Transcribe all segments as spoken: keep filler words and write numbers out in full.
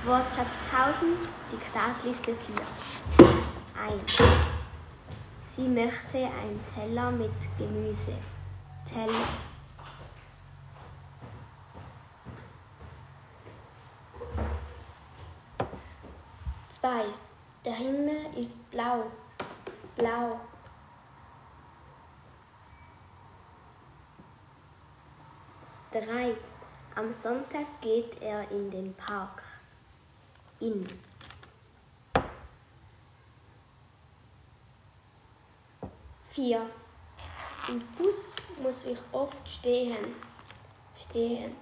Wortschatz tausend, Diktatliste vier. eins. Sie möchte einen Teller mit Gemüse. Teller. zwei. Der Himmel ist blau. Blau. drei. Am Sonntag geht er in den Park. In. vier. Im Bus muss ich oft stehen. Stehen.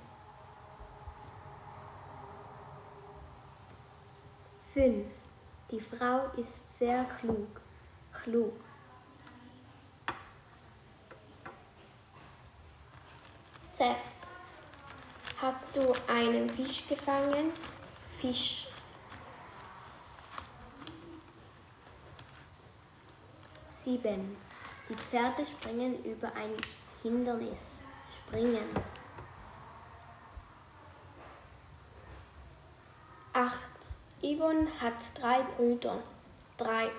fünf. Die Frau ist sehr klug. Klug. sechs. Hast du einen Fisch gefangen? Fisch. sieben. Die Pferde springen über ein Hindernis. Springen. acht. Yvonne hat drei Brüder. drei.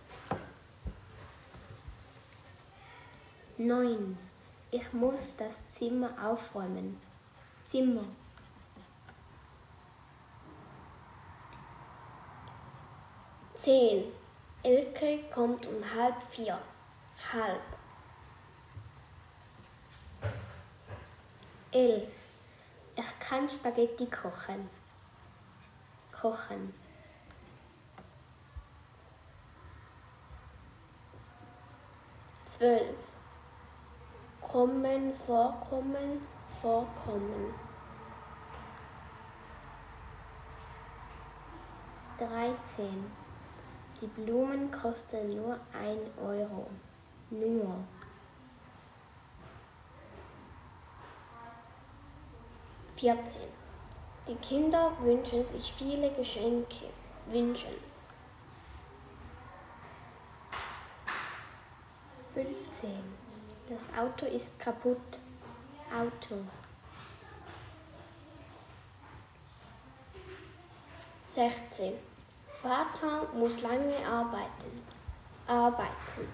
neun. Ich muss das Zimmer aufräumen. Zimmer. zehn. Elke kommt um halb vier. Halb. elf. Ich kann Spaghetti kochen. Kochen. zwölf. Kommen, vorkommen, vorkommen. dreizehn. Die Blumen kosten nur ein Euro. Nur. vierzehn. Die Kinder wünschen sich viele Geschenke. Wünschen. fünfzehn. Das Auto ist kaputt. Auto. sechzehn. Vater muss lange arbeiten. Arbeiten.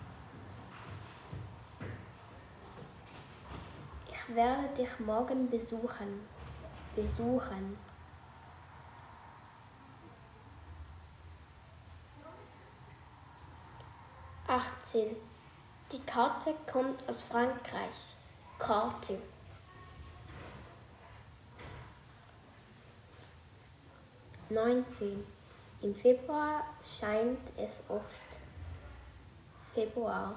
Ich werde dich morgen besuchen. Besuchen. achtzehn. Die Karte kommt aus Frankreich. Karte. neunzehn. Im Februar scheint es oft. Februar.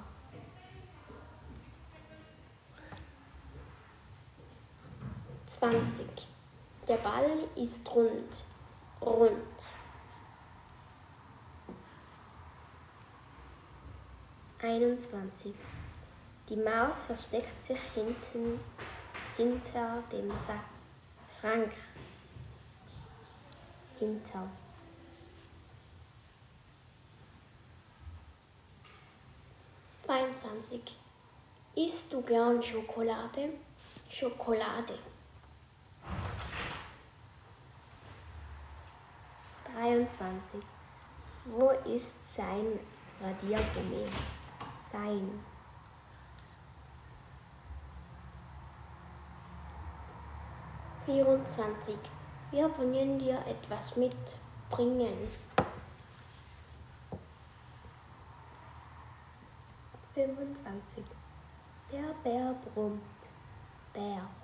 zwanzig. Der Ball ist rund. Rund. einundzwanzig. Die Maus versteckt sich hinten, hinter dem Sack. Schrank. Hinter. zweiundzwanzig. Isst du gern Schokolade? Schokolade. dreiundzwanzig. Wo ist sein Radiergummi? Sein. vierundzwanzig. Wir bringen dir etwas mit. Bringen. fünfundzwanzig. Der Bär brummt. Bär.